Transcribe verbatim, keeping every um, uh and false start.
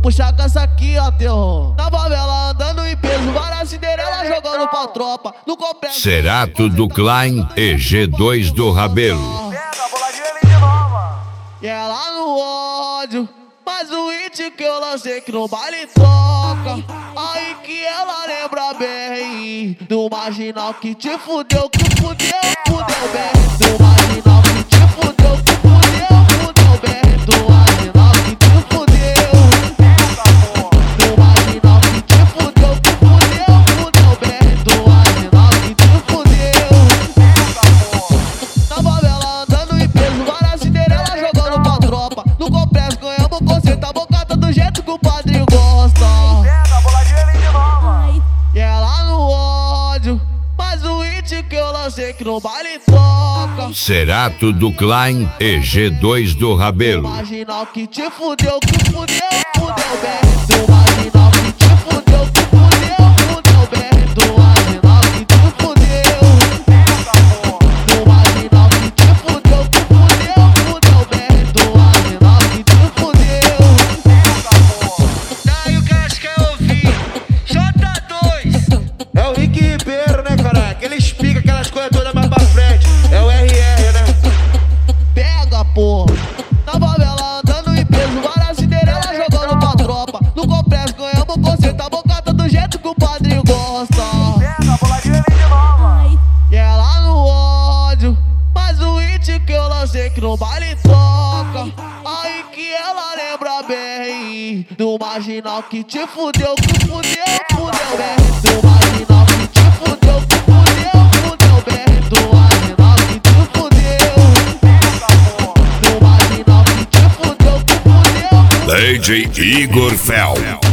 puxar com essa aqui, ó, terror. Na favela andando em peso, várias Cinderela jogando pra tropa. No complexo. Cerato do Klein e G dois do Rabelo. Pega, boladinha ali de nova. E ela no ódio, mas o hit que eu lancei que no baile toca. Aí que ela lembra bem do marginal que te fudeu, que fudeu, fudeu bem. Do marginal que te fudeu, que fudeu, fudeu bem. Do marginal que te fudeu. Do marginal que te fudeu, que fudeu, fudeu bem. Do marginal que te fudeu. Na favela andando em peso, várias Cinderela jogando pra tropa. No complexo ganhamos conceito, a bocata do jeito que o padrinho gosta. Pega, boladinha ali de nova. E ela no ódio, mas o hit que eu lancei que no baile toca. Cerato do Klein e G dois do Rabelo. Marginal que te fudeu, que fudeu, fudeu bem. Do marginal que te fudeu, que fudeu, fudeu bem. Do marginal que te fudeu. Do marginal que te fudeu, que fudeu, fudeu bem. Do marginal que te fudeu. Daí o que acho que eu ouvi? J dois. É o Rick Ribeiro, né, caralho? Aquele explica aquelas coisas todas mais pra frente. É o R R, né? Pega, porra. Na favela andando em peso, várias Cinderela jogando pra tropa. No complexo ganhamos conceito, a bocata do jeito que o padrinho gosta. Pega, boladinha ali de nova. E ela no ódio, mas o hit que eu lancei que no baile toca. Aí que ela lembra bem do marginal que te fudeu, que fudeu, fudeu bem. Do marginal que te fudeu, que fudeu, fudeu bem. Do marginal que te fudeu. Do marginal que te fudeu, que fudeu. D J Igor Fel.